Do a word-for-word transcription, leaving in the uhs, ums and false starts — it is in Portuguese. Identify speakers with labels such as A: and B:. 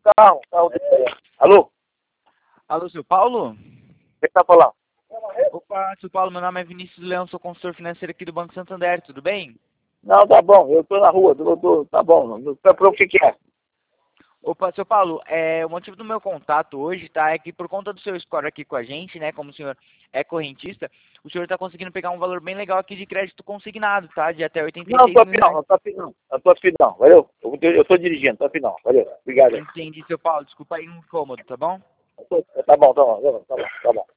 A: carro, carro dele. Alô?
B: Alô, seu Paulo?
A: Quem tá falando?
B: Opa, seu Paulo, meu nome é Vinícius Leão, sou consultor financeiro aqui do Banco Santander, tudo bem?
A: Não, tá bom, eu tô na rua, tô, tô, tá bom, não tá pro que que é?
B: Opa, seu Paulo, é, o motivo do meu contato hoje, tá, é que por conta do seu score aqui com a gente, né, como o senhor é correntista, o senhor está conseguindo pegar um valor bem legal aqui de crédito consignado, tá, de até oitenta e
A: Não,
B: seis
A: tô
B: mil
A: afim não,
B: reais.
A: não tô afim não, não tô afim não, valeu? Eu, tô- eu tô dirigindo, tô afim não, valeu, obrigado aí.
B: Entendi, seu Paulo, desculpa aí o incômodo, tá bom?
A: Tá bom, tá bom, tá bom, tá bom.